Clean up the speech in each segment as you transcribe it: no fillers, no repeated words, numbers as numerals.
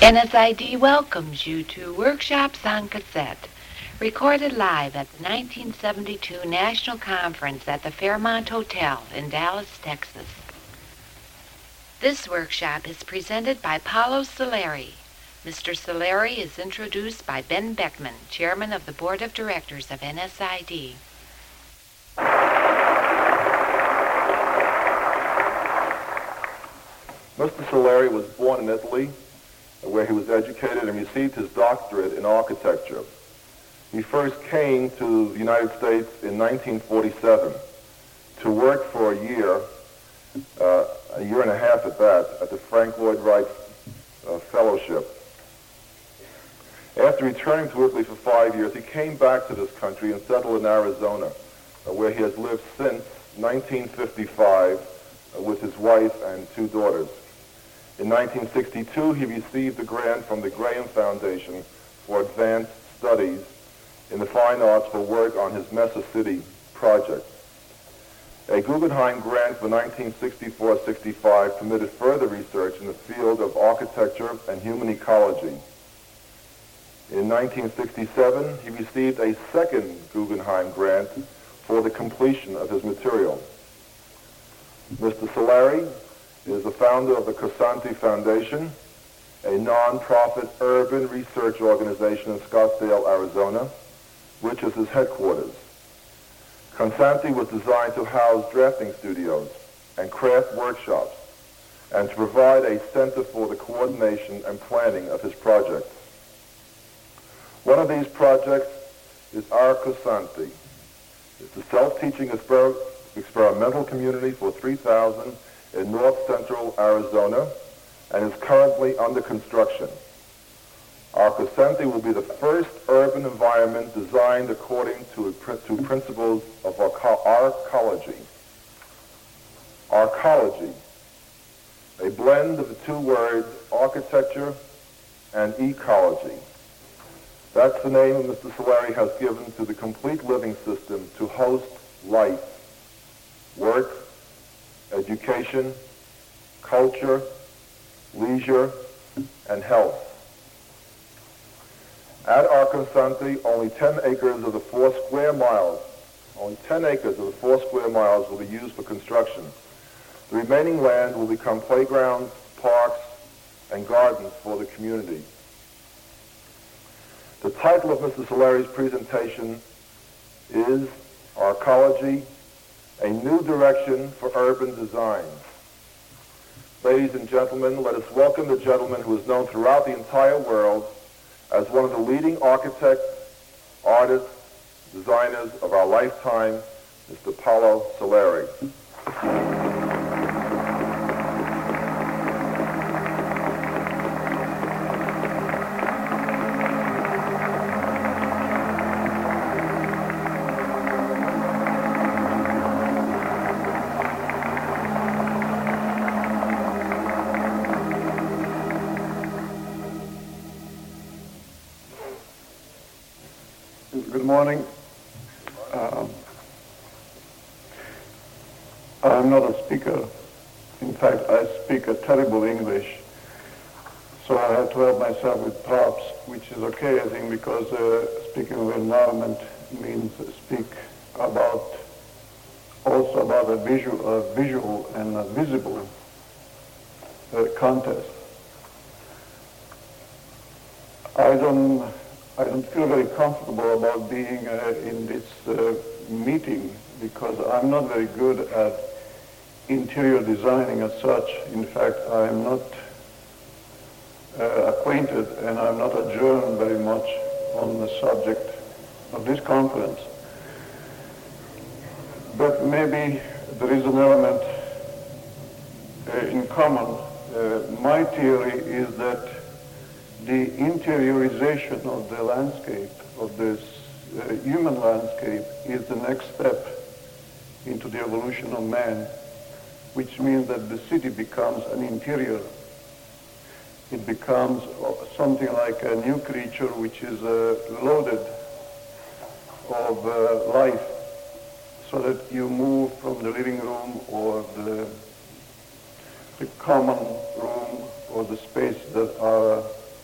NSID welcomes you to Workshops on Cassette, recorded live at the 1972 National Conference at the Fairmont Hotel in Dallas, Texas. This workshop is presented by Paolo Soleri. Mr. Soleri is introduced by Ben Beckman, Chairman of the Board of Directors of NSID. Mr. Soleri was born in Italy, where he was educated and received his doctorate in architecture. He first came to the United States in 1947 to work for a year and a half at that, at the Frank Lloyd Wright Fellowship. After returning to Italy for 5 years, he came back to this country and settled in Arizona, where he has lived since 1955 with his wife and 2 daughters. In 1962, he received a grant from the Graham Foundation for advanced studies in the fine arts for work on his Mesa City project. A Guggenheim grant for 1964-65 permitted further research in the field of architecture and human ecology. In 1967, he received a second Guggenheim grant for the completion of his material. Mr. Soleri is the founder of the Cosanti Foundation, a non-profit urban research organization in Scottsdale, Arizona, which is his headquarters. Cosanti was designed to house drafting studios and craft workshops and to provide a center for the coordination and planning of his projects. One of these projects is our Cosanti. It's a self-teaching experimental community for 3,000 in north central Arizona and is currently under construction. Our Cosanti will be the first urban environment designed according to principles of arcology. Arcology, a blend of the 2 words architecture and ecology. That's the name Mr. Soleri has given to the complete living system to host life, work, education, culture, leisure, and health. At our Cosanti, only 10 acres of the 4 square miles will be used for construction. The remaining land will become playgrounds, parks, and gardens for the community. The title of Mr. Soleri's presentation is Arcology, a New Direction for Urban Design. Ladies and gentlemen, let us welcome the gentleman who is known throughout the entire world as one of the leading architects, artists, designers of our lifetime, Mr. Paolo Soleri. Good morning. I'm not a speaker. In fact, I speak a terrible English. So I have to help myself with props, which is okay, I think, because speaking of environment means speak also about a visual and a visible contest. I don't feel very comfortable about being in this meeting because I'm not very good at interior designing as such. In fact, I'm not acquainted and I'm not adjourned very much on the subject of this conference. But maybe there is an element in common. My theory is that the interiorization of the landscape, of this human landscape, is the next step into the evolution of man, which means that the city becomes an interior. It becomes something like a new creature which is loaded of life, so that you move from the living room or the common room or the space that are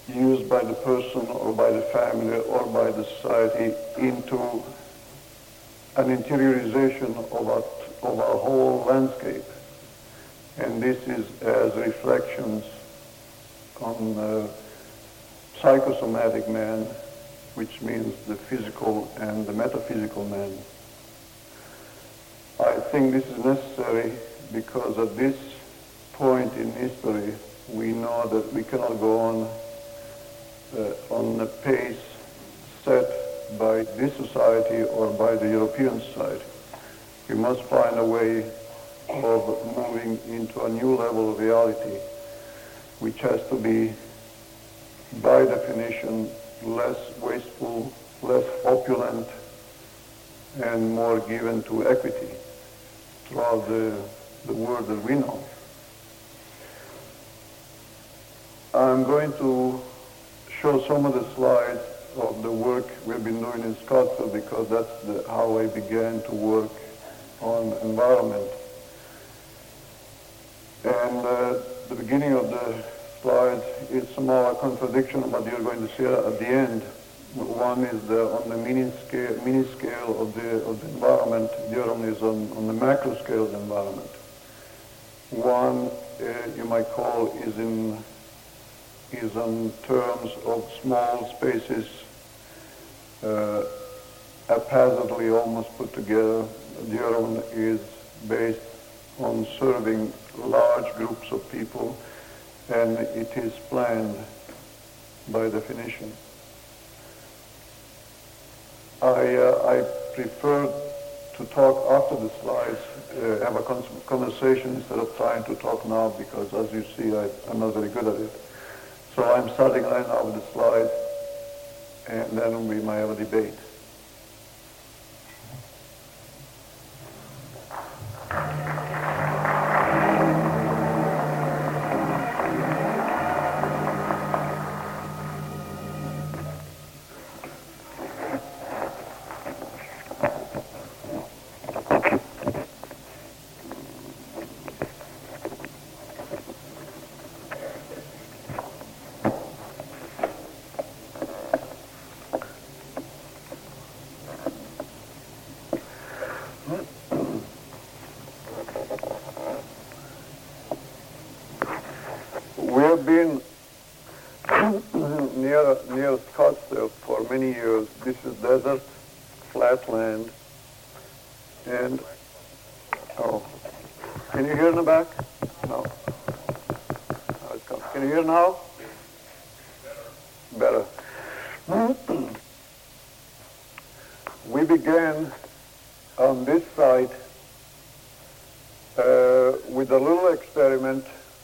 used by the person or by the family or by the society into an interiorization of our whole landscape. And this is as reflections on psychosomatic man, which means the physical and the metaphysical man. I think this is necessary because at this point in history, we know that we cannot go on a pace set by this society or by the European society. We must find a way of moving into a new level of reality, which has to be, by definition, less wasteful, less opulent, and more given to equity throughout the world that we know. I'm going to show some of the slides of the work we've been doing in Scottsdale because that's how I began to work on environment. And the beginning of the slides is somehow a contradiction of what you're going to see at the end. One is on the mini scale of the environment. The other one is on the macro scale of the environment. One you might call is on terms of small spaces, haphazardly almost put together. The other one is based on serving large groups of people, and it is planned by definition. I prefer to talk after the slides, have a conversation instead of trying to talk now, because as you see, I'm not very good at it. So I'm starting right now with the slides, and then we might have a debate. We have been near Scottsdale for many years. This is desert, flat land, and can you hear in the back? No. Can you hear now? Better. We began on this site with a little experiment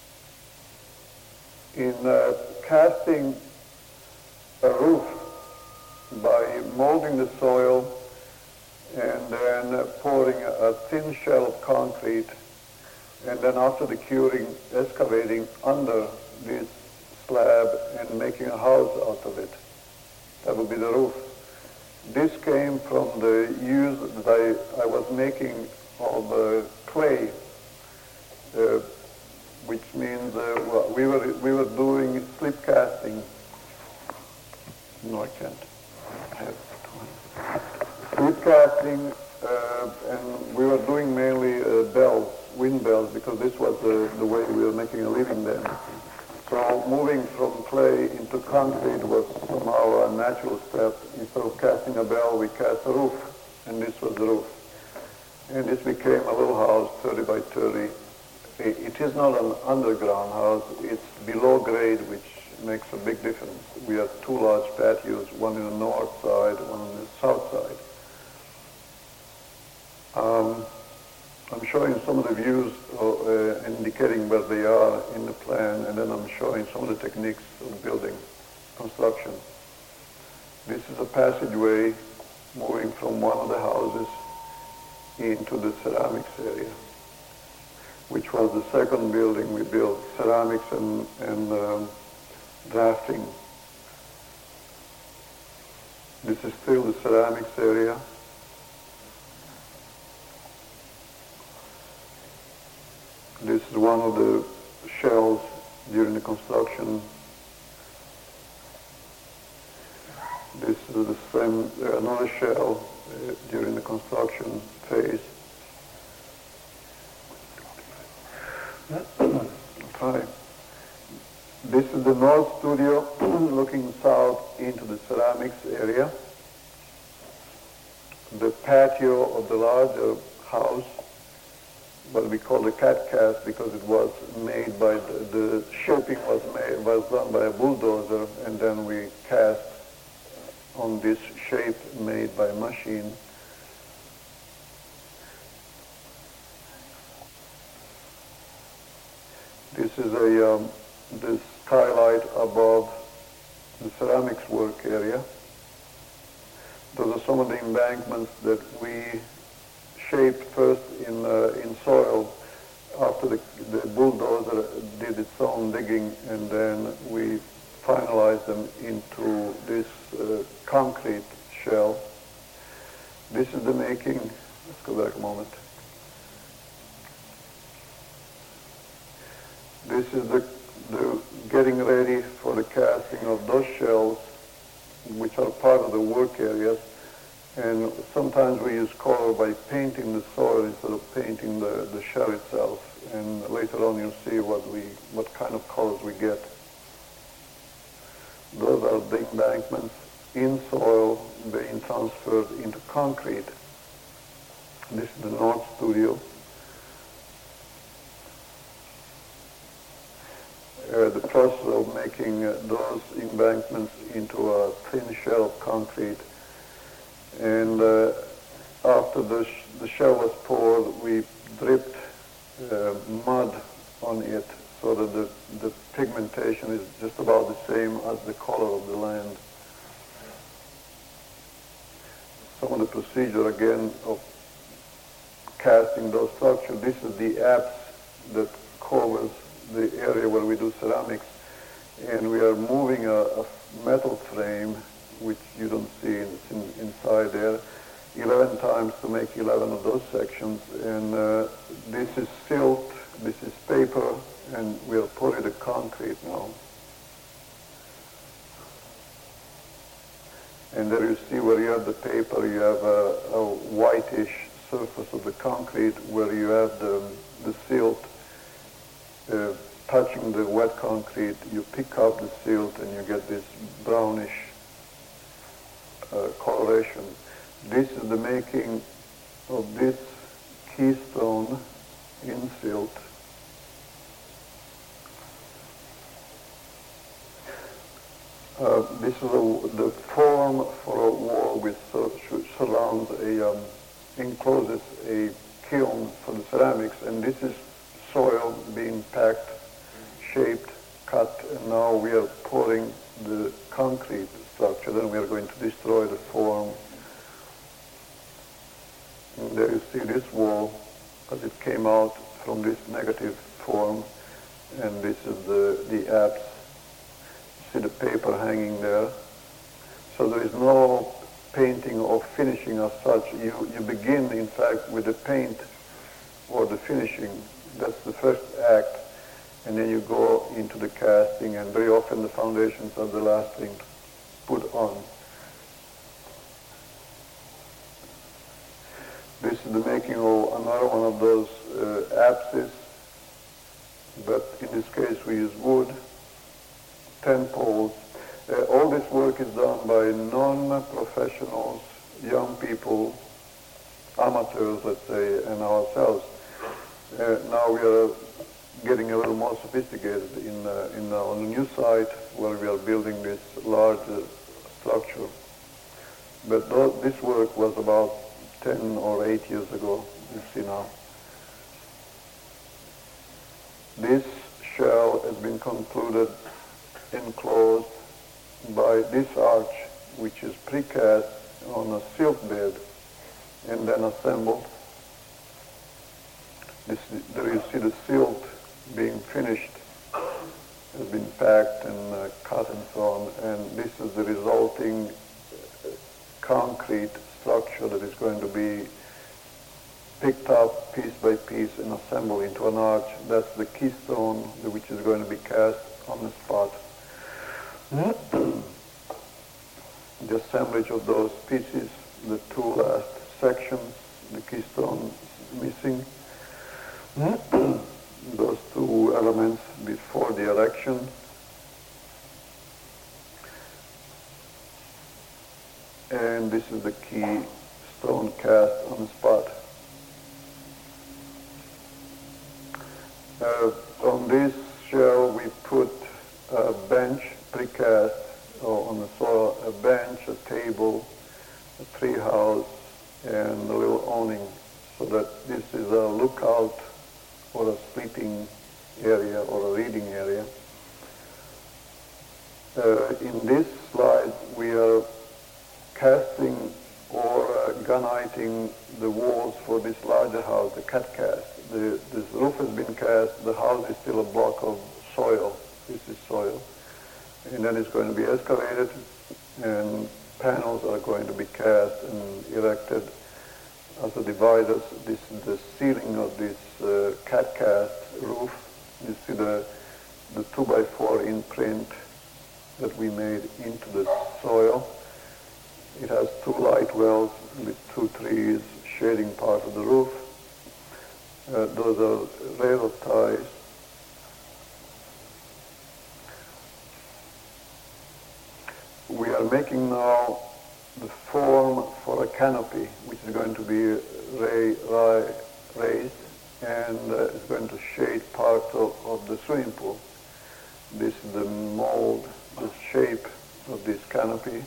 in casting a roof by molding the soil and then pouring a thin shell of concrete, and then after the curing, excavating under this slab and making a house out of it. That would be the roof. This came from the use that I was making of clay, which means we were doing slip casting. No, I can't. I have slip casting, and we were doing mainly bells, wind bells, because this was the way we were making a living then. So moving from clay into concrete was somehow a natural step. Instead of casting a bell, we cast a roof, and this was the roof. And this became a little house, 30 by 30. It is not an underground house, it's below grade, which makes a big difference. We have two large patios, one in the north side, one on the south side. I'm showing some of the views indicating where they are in the plan, and then I'm showing some of the techniques of building construction. This is a passageway moving from one of the houses into the ceramics area, which was the second building we built, ceramics and drafting. This is still the ceramics area. This is one of the shells during the construction. This is the same, another shell during the construction phase. Hi. This is the north studio looking south into the ceramics area. The patio of the larger house, what we call the cat cast, because it was made by the shaping was done by a bulldozer, and then we cast on this shape made by machine. This is the skylight above the ceramics work area. Those are some of the embankments that we shaped first in soil after the bulldozer did its own digging, and then we finalized them into this concrete shell. This is the making. Let's go back a moment. This is the getting ready for the casting of those shells, which are part of the work areas. And sometimes we use color by painting the soil instead of painting the shell itself. And later on you'll see what kind of colors we get. Those are the embankments in soil being transferred into concrete. This is the north studio. The process of making those embankments into a thin shell of concrete. And after the shell was poured, we dripped mud on it so that the pigmentation is just about the same as the color of the land. Some of the procedure, again, of casting those structures. This is the apse that covers the area where we do ceramics, and we are moving a metal frame, which you don't see inside there, 11 times to make 11 of those sections. And this is silt, this is paper, and we are pouring the concrete now. And there you see where you have the paper, you have a whitish surface of the concrete where you have the silt touching the wet concrete. You pick up the silt and you get this brownish coloration. This is the making of this keystone in silt. This is the form for a wall which surrounds encloses a kiln for the ceramics, and this is soil being packed, shaped, cut, and now we are pouring the concrete structure. Then we are going to destroy the form. And there you see this wall as it came out from this negative form, and this is the apse. You see the paper hanging there. So there is no painting or finishing as such. You begin, in fact, with the paint or the finishing. That's the first act, and then you go into the casting, and very often the foundations are the last thing put on. This is the making of another one of those apses, but in this case we use wood, 10 poles. All this work is done by non-professionals, young people, amateurs, let's say, and ourselves. Now we are getting a little more sophisticated on the new site where we are building this large structure. But this work was about 10 or 8 years ago, you see now. This shell has been concluded, enclosed by this arch, which is precast on a silt bed and then assembled. There you see the silt being finished, has been packed and cut and so on, and this is the resulting concrete structure that is going to be picked up piece by piece and assembled into an arch. That's the keystone which is going to be cast on the spot. the assemblage of those pieces, the two last sections, the keystone missing, those two elements before the erection. And this is the key stone cast on the spot. On this shell we put a bench precast, or on the soil, a bench, a table, a tree house, and a little awning, so that this is a lookout or a sleeping area or a reading area. In this slide we are casting or ganiting the walls for this larger house, the cat cast. This roof has been cast, the house is still a block of soil. This is soil. And then it's going to be excavated, and panels are going to be cast and erected as the dividers. This is the ceiling of this cat cast roof. You see the 2x4 imprint that we made into the soil. It has two light wells with two trees shading part of the roof. Those are railroad ties. We are making now the form for a canopy, which is going to be raised, and it's going to shade part of the swimming pool. This is the mold, the shape of this canopy.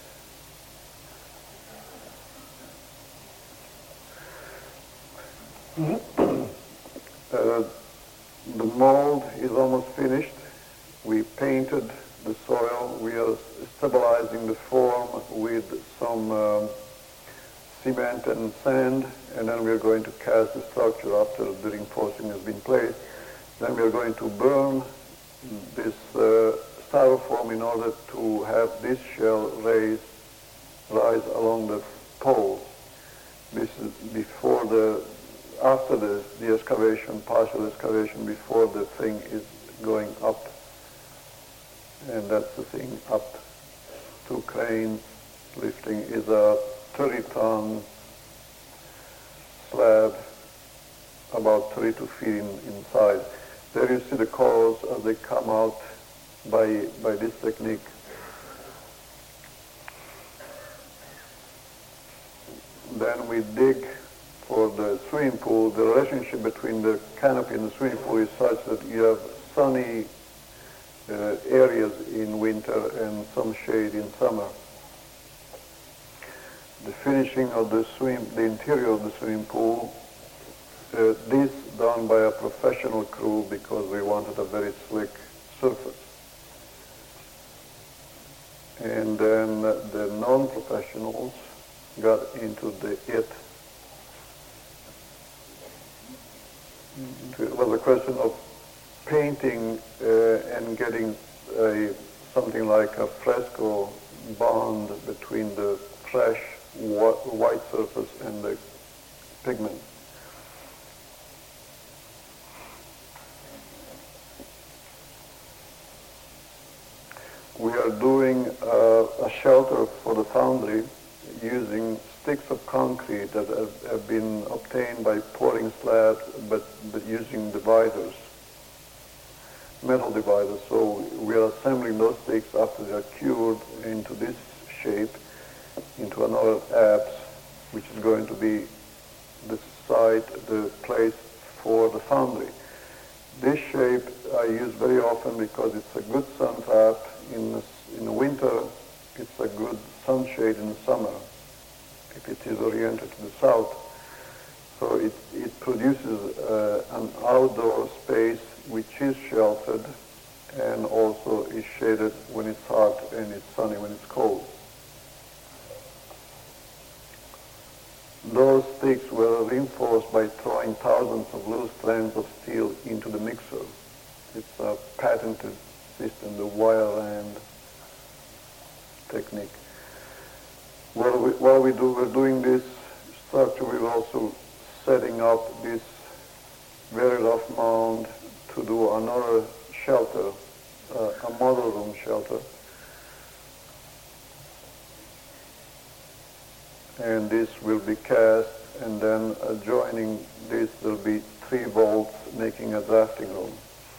The mold is almost finished. We painted the soil. We are stabilizing the form with some cement and sand, and then we are going to cast the structure after the reinforcing has been placed. Then we are going to burn this styrofoam in order to have this shell rise along the poles. This is after the excavation, partial excavation, before the thing is going up. And that's the thing up. Two cranes lifting is a 30-ton slab, about 32 feet in size. There you see the corals as they come out by this technique. Then we dig for the swimming pool. The relationship between the canopy and the swimming pool is such that you have sunny areas in winter and some shade in summer. The finishing of the interior of the swimming pool, this done by a professional crew because we wanted a very slick surface. And then the non-professionals got into it. It was a question of painting and getting something like a fresco bond between the fresh white surface and the pigment. We are doing a shelter for the foundry using sticks of concrete that have been obtained by pouring slabs, but using dividers, metal dividers. So we are assembling those sticks after they are cured into this shape, into another apse, which is going to be the site, the place for the foundry. This shape I use very often because it's a good sun trap in the winter. It's a good sunshade in the summer if it is oriented to the south. So it produces an outdoor space which is sheltered and also is shaded when it's hot and it's sunny when it's cold. Those sticks were reinforced by throwing thousands of little strands of steel into the mixer. It's a patented system, the wire rand technique. While we're doing this structure, we're also setting up this very rough mound to do another shelter, a model room shelter. and this will be cast, and then adjoining this will be 3 vaults making a drafting room.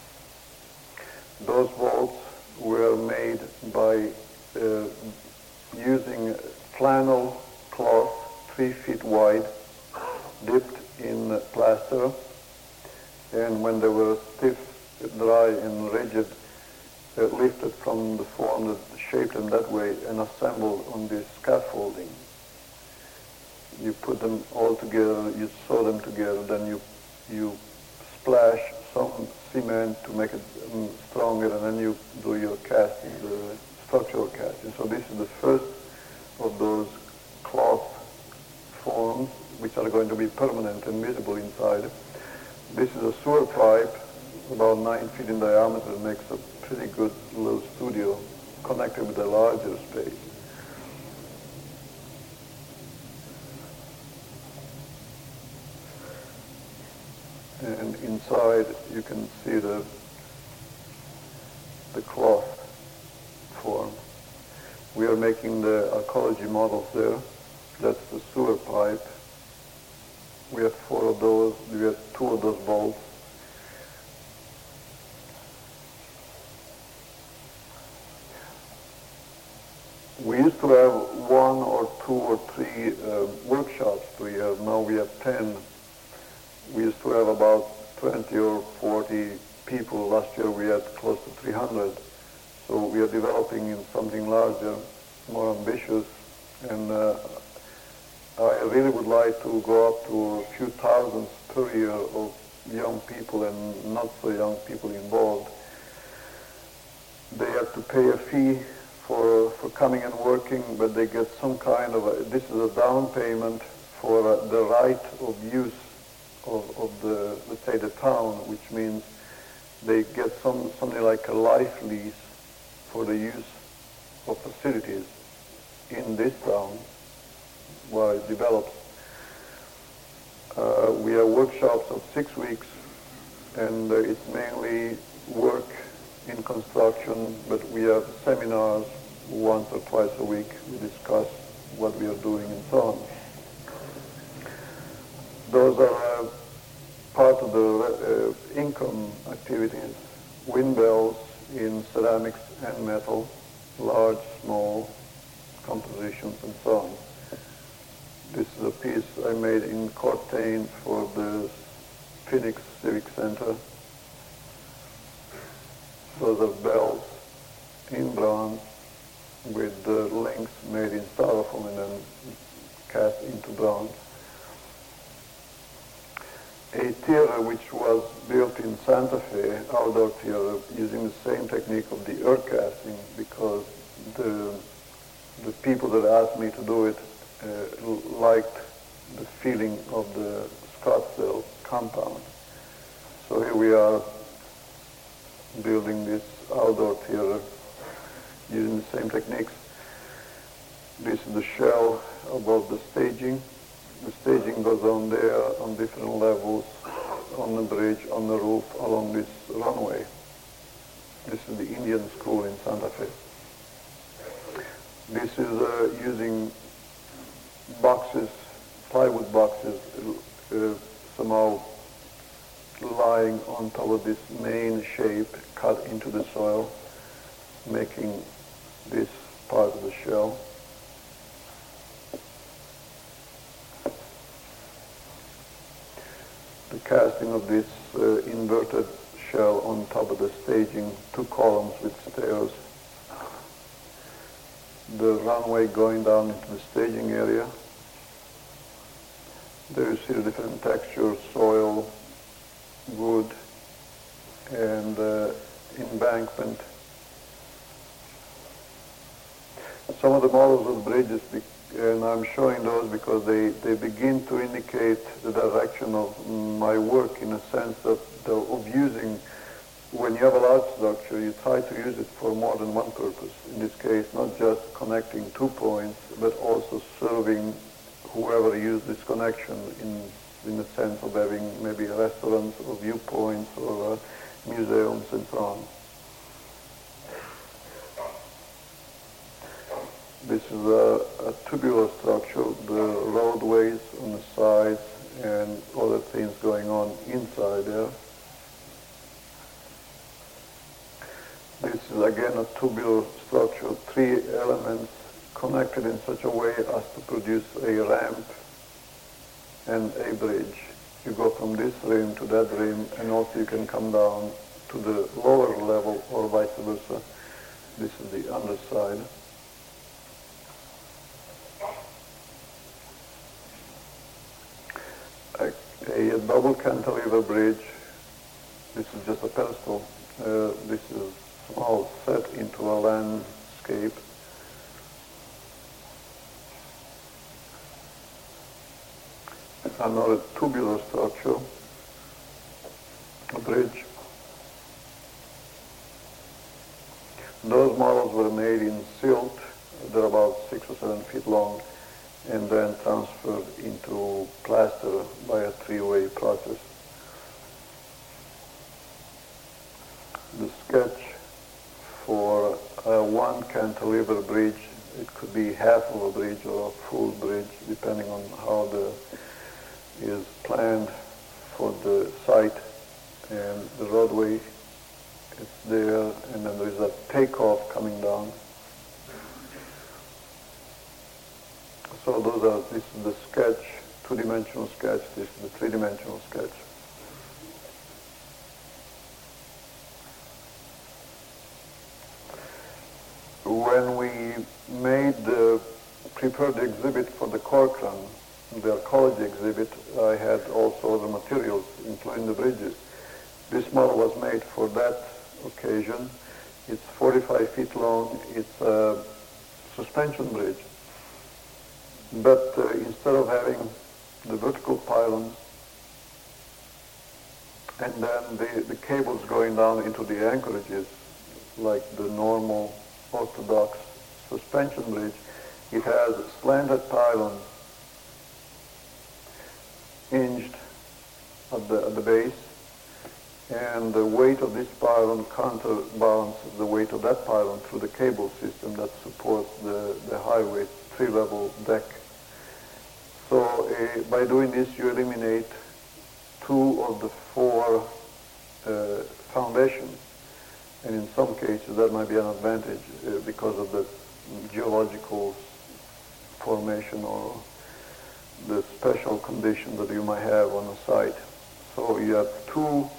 Those vaults were made by using flannel cloth 3 feet wide, dipped in plaster, and when they were stiff, dry, and rigid, lifted from the form that shaped them that way and assembled on this scaffolding. You put them all together, you sew them together, then you splash some cement to make it stronger, and then you do your casting, the structural casting. So this is the first of those cloth forms which are going to be permanent and visible inside. This is a sewer pipe about 9 feet in diameter. It makes a pretty good little studio connected with a larger space. And inside you can see the cloth form. We are making the arcology models there. That's the sewer pipe. We have 4 of those. We have 2 of those bolts. We used to have 1 or 2 or 3 workshops per year. Now we have 10. We used to have about 20 or 40 people. Last year we had close to 300. So we are developing in something larger, more ambitious, and I really would like to go up to a few thousands per year of young people and not so young people involved. They have to pay a fee for coming and working, but they get some kind of this is a down payment for the right of use of the, let's say, the town, which means they get something like a life lease for the use of facilities in this town while it develops. We have workshops of 6 weeks, and it's mainly work in construction, but we have seminars once or twice a week. We discuss what we are doing and so on. Those are part of the income activities. Wind bells in ceramics and metal, large, small compositions and so on. This is a piece I made in Cortain for the Phoenix Civic Center. Those are bells in bronze with the links made in styrofoam and then cast into bronze. A theater which was built in Santa Fe, outdoor theater, using the same technique of the earth casting, because the people that asked me to do it liked the feeling of the Scottsdale compound. So here we are building this outdoor theater using the same techniques. This is the shell above the staging. The staging goes on there on different levels, on the bridge, on the roof, along this runway. This is the Indian School in Santa Fe. This is using boxes, plywood boxes, somehow lying on top of this main shape cut into the soil, making this part of the shell. The casting of this inverted shell on top of the staging, 2 columns with stairs. The runway going down into the staging area. There you see the different textures, soil, wood, and embankment. Some of the models of bridges, and I'm showing those because they begin to indicate the direction of my work, in a sense of using, when you have a large structure, you try to use it for more than one purpose. In this case, not just connecting 2 points, but also serving whoever used this connection in the sense of having maybe restaurants or viewpoints or museums and so on. This is a tubular structure, the roadways on the sides and other things going on inside there. This is again a tubular structure, 3 elements connected in such a way as to produce a ramp and a bridge. You go from this rim to that rim, and also you can come down to the lower level or vice versa. This is the underside. A double cantilever bridge. This is just a pedestal. This is all set into a landscape. Another tubular structure, a bridge. Those models were made in silt. They're about 6 or 7 feet long, and then transferred into plaster by a 3-way process. The sketch for one cantilever bridge, it could be half of a bridge or a full bridge, depending on how the is planned for the site, and the roadway is there, and then there is a takeoff coming down. So this is the sketch, 2-dimensional sketch, this is the 3-dimensional sketch. When we prepared the exhibit for the Corcoran, the archaeology exhibit, I had also other materials, including the bridges. This model was made for that occasion. It's 45 feet long. It's a suspension bridge. But instead of having the vertical pylons and then the cables going down into the anchorages, like the normal orthodox suspension bridge, it has slanted pylons hinged at the base, and the weight of this pylon counterbalances the weight of that pylon through the cable system that supports the highway 3-level deck. So by doing this, you eliminate 2 of the 4 foundations, and in some cases that might be an advantage because of the geological formation or the special conditions that you might have on a site. So you have 2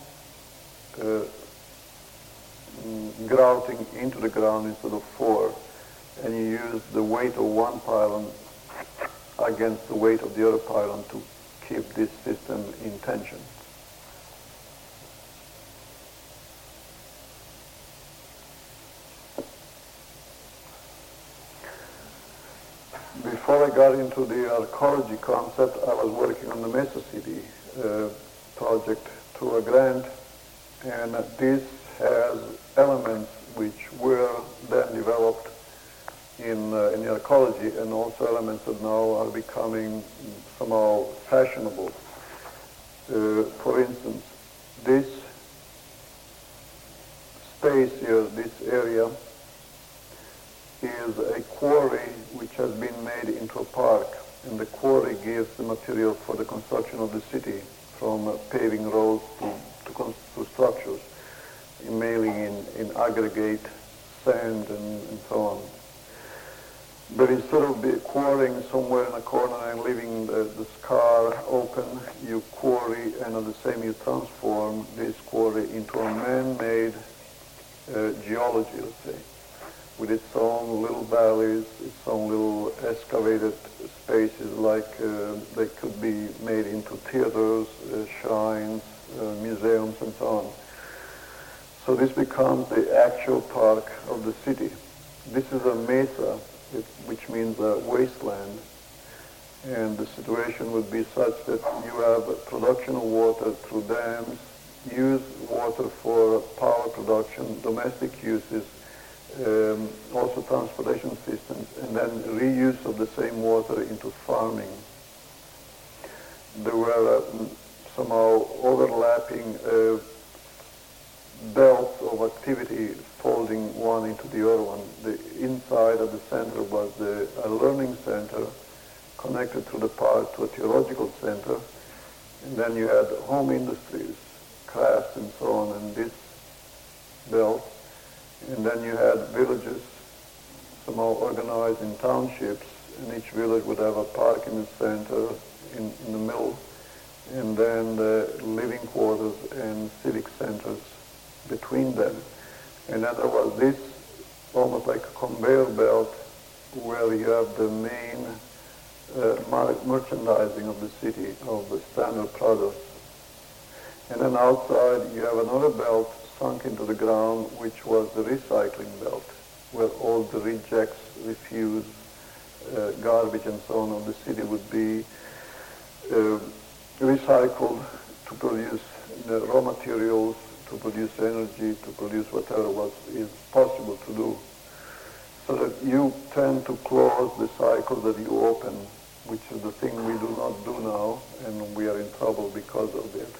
grouting into the ground instead of 4, and you use the weight of one pylon against the weight of the other pylon to keep this system in tension. Before I got into the archaeology concept, I was working on the Mesa City project through a grant, and this has elements which were then developed in the archaeology, and also elements that now are becoming somehow fashionable. For instance, this space here, this area, is a quarry which has been made into a park, and the quarry gives the material for the construction of the city, from paving roads to structures, mainly in aggregate, sand, and so on. But instead of quarrying somewhere in a corner and leaving the scar open, you quarry, and at the same you transform this quarry into a man-made geology, let's say, with its own little valleys, its own little excavated spaces, like they could be made into theaters, shrines, museums, and so on. So this becomes the actual park of the city. This is a mesa, which means a wasteland, and the situation would be such that you have production of water through dams, use water for power production, domestic uses, also transportation systems, and then reuse of the same water into farming. There were somehow overlapping belts of activity folding one into the other one. The side at the center was a learning center connected to the park to a theological center. And then you had home industries, crafts and so on in this belt. And then you had villages somehow organized in townships, and each village would have a park in the center, in the middle, and then the living quarters and civic centers between them. And then there was this almost like a conveyor belt where you have the main merchandising of the city, of the standard products. And then outside you have another belt sunk into the ground, which was the recycling belt, where all the rejects, refuse, garbage and so on of the city would be recycled to produce raw materials, to produce energy, to produce whatever is possible to do. So that you tend to close the cycle that you open, which is the thing we do not do now, and we are in trouble because of it.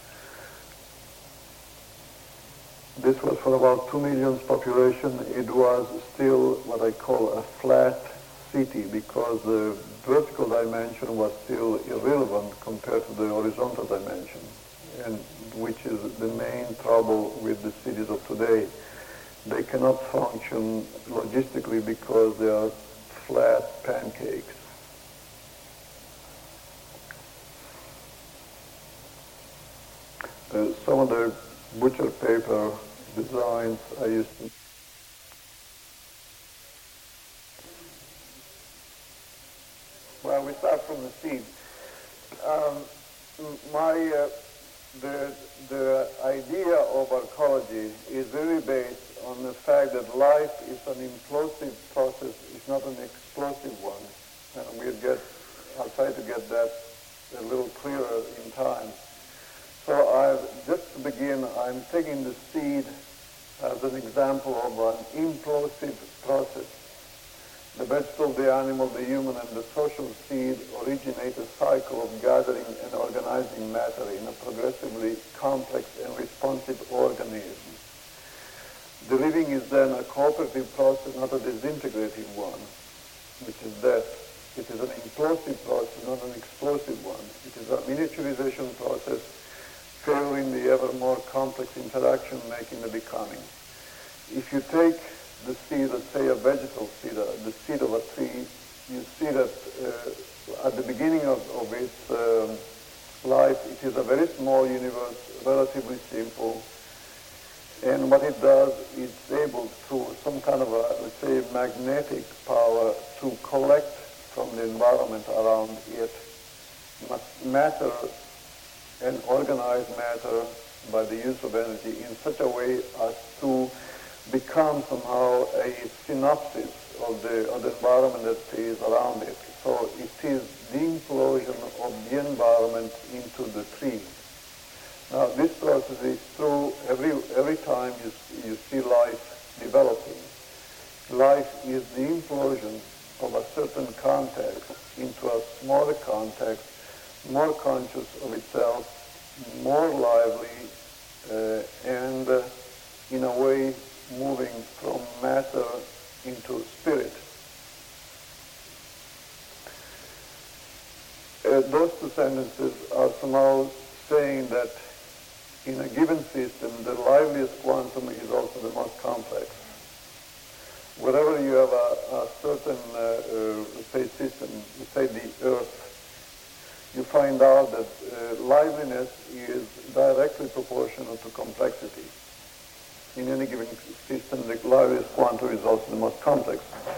This was for about 2 million population. It was still what I call a flat city because the vertical dimension was still irrelevant compared to the horizontal dimension, and which is the main trouble with the cities of today. They cannot function logistically because they are flat pancakes. Some of the butcher paper designs I used to. Well, we start from the seed. The idea of arcology is really based on the fact that life is an implosive process, it's not an explosive one. And I'll try to get that a little clearer in time. So just to begin, I'm taking the seed as an example of an implosive process. The vegetable, the animal, the human, and the social seed originate a cycle of gathering and organizing matter in a progressively complex and responsive organism. The living is then a cooperative process, not a disintegrative one, which is death. It is an implosive process, not an explosive one. It is a miniaturization process favoring the ever more complex interaction making the becoming. If you take the seed, let's say a vegetable seed, the seed of a tree, you see that at the beginning of its life, it is a very small universe, relatively simple, and what it does, it's able through some kind of a, let's say, magnetic power to collect from the environment around it matter and organize matter by the use of energy in such a way as to become somehow a synopsis of the environment that is around it. So it is the implosion of the environment into the tree. Now this process is through every time you see life developing. Life is the implosion of a certain context into a smaller context, more conscious of itself, more lively, and in a way moving from matter into spirit. Those two sentences are somehow saying that in a given system, the liveliest quantum is also the most complex. Wherever you have a certain, let's say, system, let's say the Earth, you find out that liveliness is directly proportional to complexity. In any given system, the liveliest quantum is also the most complex.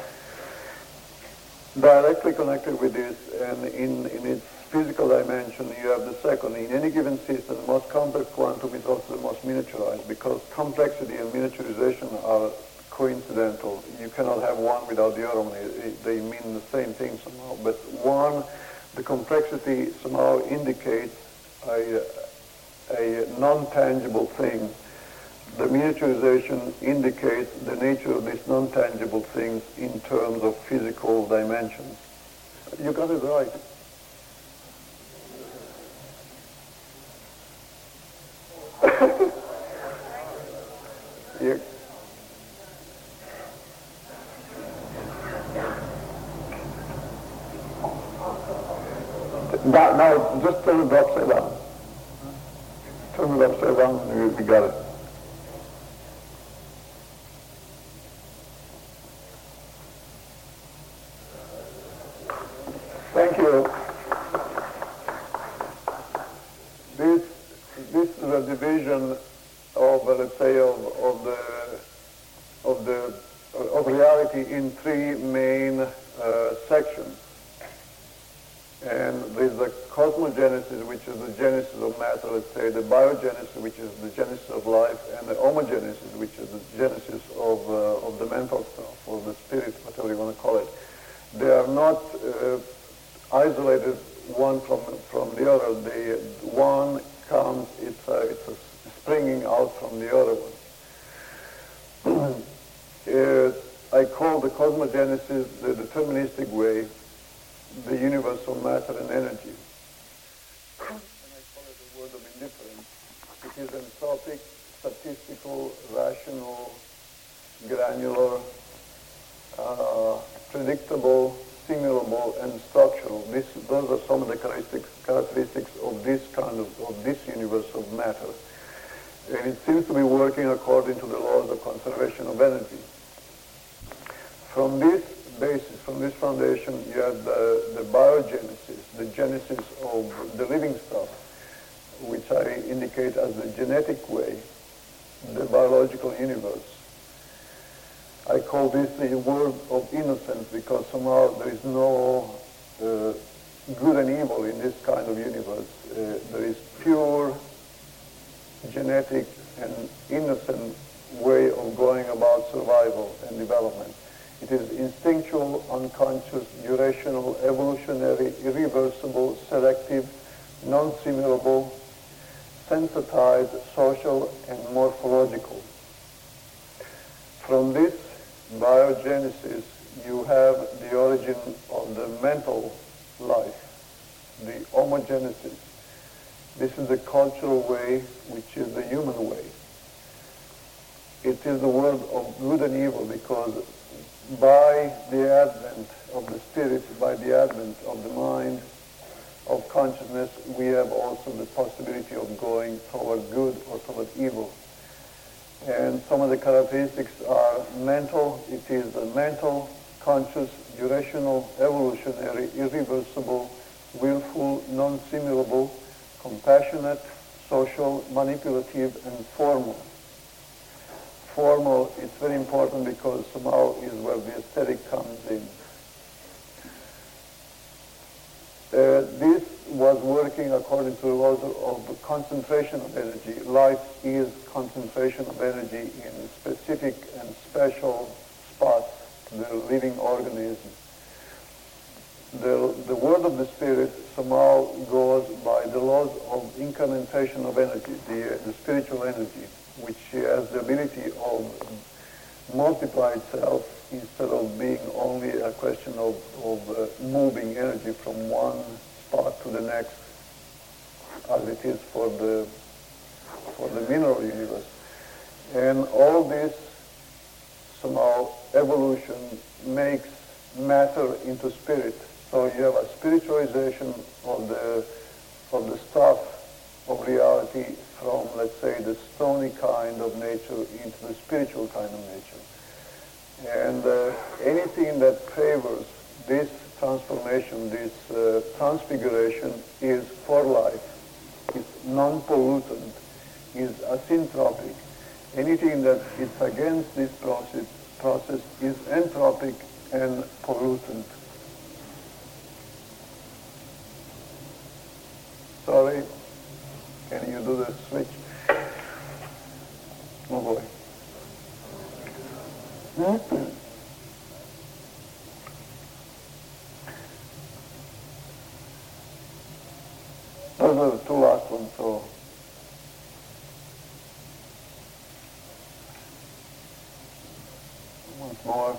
Directly connected with this, and in its physical dimension, you have the second. In any given system, the most complex quantum is also the most miniaturized, because complexity and miniaturization are coincidental. You cannot have one without the other one. They mean the same thing somehow. But one, the complexity somehow indicates a non-tangible thing. The miniaturization indicates the nature of these non-tangible things in terms of physical dimensions. You got it right. Now, just turn it upside down. Turn it upside down and you got it. Thank you. This is a division of, let's say, of reality in three main sections. And there's the cosmogenesis, which is the genesis of matter, let's say, the biogenesis, which is the genesis of life, and the homogenesis, which is the genesis of the mental stuff, or the spirit, whatever you want to call it. They are not isolated one from the other. One comes, it's a springing out from the other one. I call the cosmogenesis the deterministic way, the universe of matter and energy. And I call it the word of indifference. It is entropic, statistical, rational, granular, predictable, simulable, and structural. Those are some of the characteristics of this universe of matter. And it seems to be working according to the laws of conservation of energy. From this basis, from this foundation, you have the biogenesis, the genesis of the living stuff, which I indicate as the genetic way, the biological universe. I call this the world of innocence because somehow there is no good and evil in this kind of universe. There is pure, genetic, and innocent way of going about survival and development. It is instinctual, unconscious, durational, evolutionary, irreversible, selective, non-simulable, sensitized, social, and morphological. From this biogenesis, you have the origin of the mental life, the homogenesis. This is the cultural way, which is the human way. It is the world of good and evil because by the advent of the spirit, by the advent of the mind, of consciousness, we have also the possibility of going toward good or toward evil. And some of the characteristics are mental. It is a mental, conscious, durational, evolutionary, irreversible, willful, non-simulable, compassionate, social, manipulative, and formal. Formal, it's very important because somehow is where the aesthetic comes in. This was working according to the laws of the concentration of energy. Life is concentration of energy in specific and special spots, the living organism. The word of the spirit somehow goes by the laws of incrementation of energy, the spiritual energy, which has the ability of multiply itself instead of being only a question of moving energy from one spot to the next, as it is for the mineral universe. And all this somehow evolution makes matter into spirit. So you have a spiritualization of the stuff of reality from, let's say, the stony kind of nature into the spiritual kind of nature. And anything that favors this transformation, this transfiguration is for life, is non-pollutant, is asyntrophic. Anything that is against this process is entropic and pollutant. Sorry, can you do the switch? Oh boy. Those are the two last ones, so once more.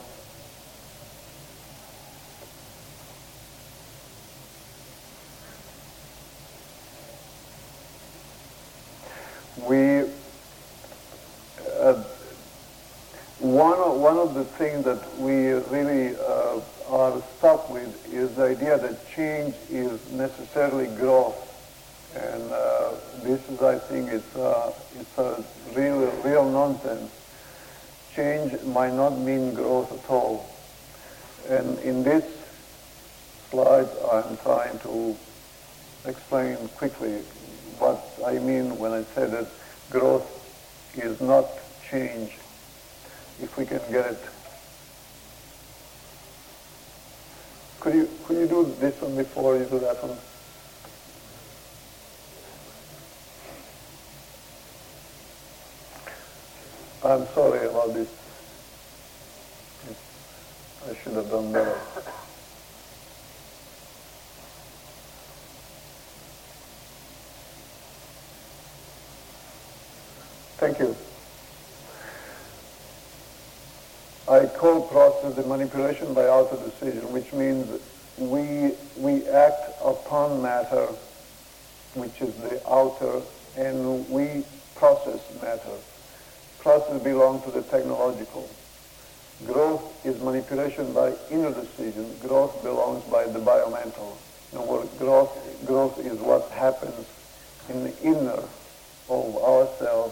One of the things that we really are stuck with is the idea that change is necessarily growth. And this is, I think, it's a real nonsense. Change might not mean growth at all. And in this slide, I'm trying to explain quickly what I mean when I say that growth is not change, if we can get it. Could you do this one before you do that one? I'm sorry about this. I should have done better. Thank you. I call process the manipulation by outer decision, which means we act upon matter, which is the outer, and we process matter. Process belongs to the technological. Growth is manipulation by inner decision. Growth belongs by the biomental. In other words, growth is what happens in the inner of ourselves,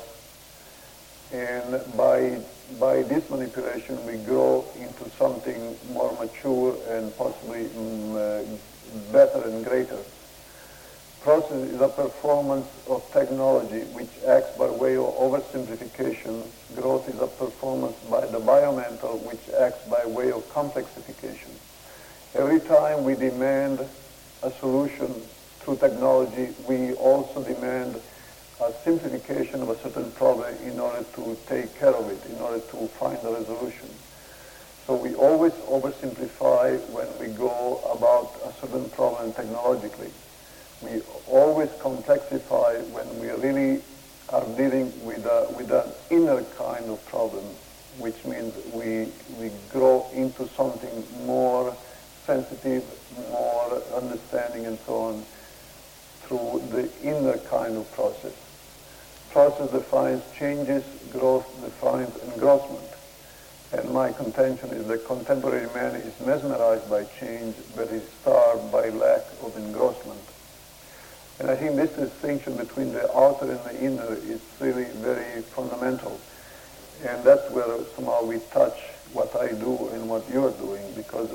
and by this manipulation we grow into something more mature and possibly better and greater. Process is a performance of technology which acts by way of oversimplification. Growth is a performance by the biomental which acts by way of complexification. Every time we demand a solution through technology, we also demand a simplification of a certain problem in order to take care of it, in order to find a resolution. So we always oversimplify when we go about a certain problem technologically. We always complexify when we really are dealing with an inner kind of problem, which means we grow into something more sensitive, more understanding and so on through the inner kind of process. Process defines changes, growth defines engrossment. And my contention is that contemporary man is mesmerized by change, but is starved by lack of engrossment. And I think this distinction between the outer and the inner is really very fundamental. And that's where somehow we touch what I do and what you're doing, because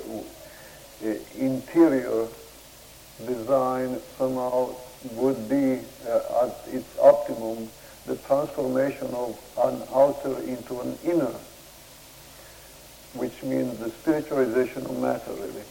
interior design somehow would be at its optimum the transformation of an outer into an inner, which means the spiritualization of matter, really.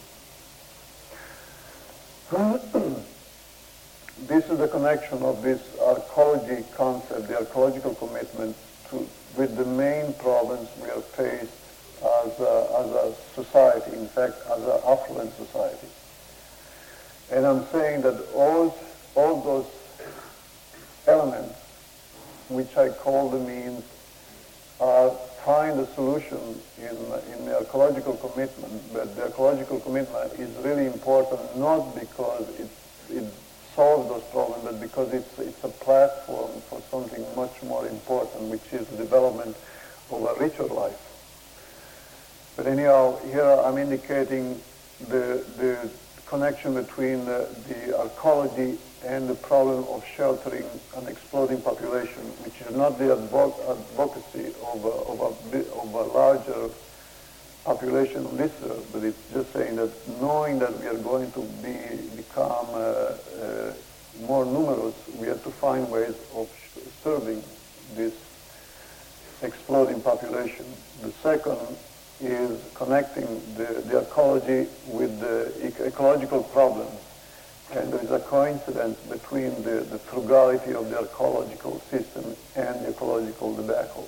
This is the connection of this arcology concept, the arcological commitment, with the main problems we are faced as a society, in fact, as an affluent society. And I'm saying that all those elements, which I call the means, find a solution in the ecological commitment. But the ecological commitment is really important, not because it solves those problems, but because it's a platform for something much more important, which is the development of a richer life. But anyhow, here I'm indicating the connection between the ecology and the problem of sheltering an exploding population, which is not the advocacy of a larger population on this earth, but it's just saying that knowing that we are going to become more numerous, we have to find ways of serving this exploding population. The second is connecting the ecology with the ecological problems. And there is a coincidence between the frugality of the ecological system and the ecological debacle.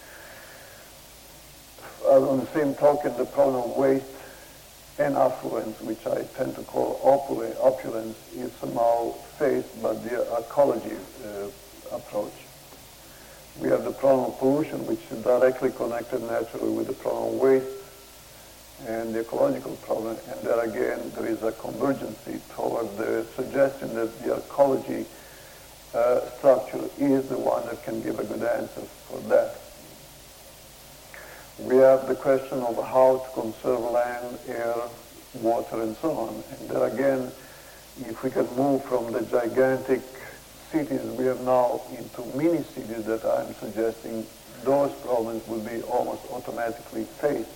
On the same token, the problem of waste and affluence, which I tend to call opulence, is somehow faced by the ecology approach. We have the problem of pollution, which is directly connected naturally with the problem of waste and the ecological problem. And there again, there is a convergency toward the suggestion that the ecology structure is the one that can give a good answer for that. We have the question of how to conserve land, air, water and so on. And there again, if we can move from the gigantic cities we have now into mini cities that I'm suggesting, those problems will be almost automatically faced.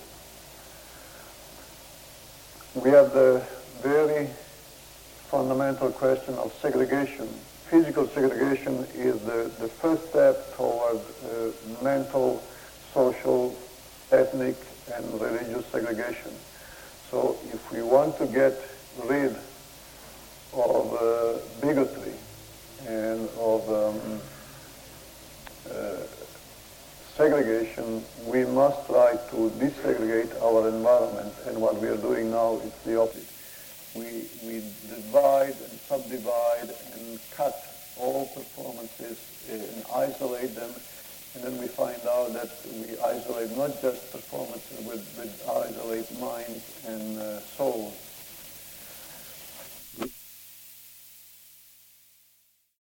We have the very fundamental question of segregation. Physical segregation is the first step toward mental, social, ethnic, and religious segregation. So if we want to get rid of bigotry and of segregation, we must try to desegregate our environment, and what we are doing now is the opposite. We divide and subdivide and cut all performances and isolate them, and then we find out that we isolate not just performances, but isolate minds and souls.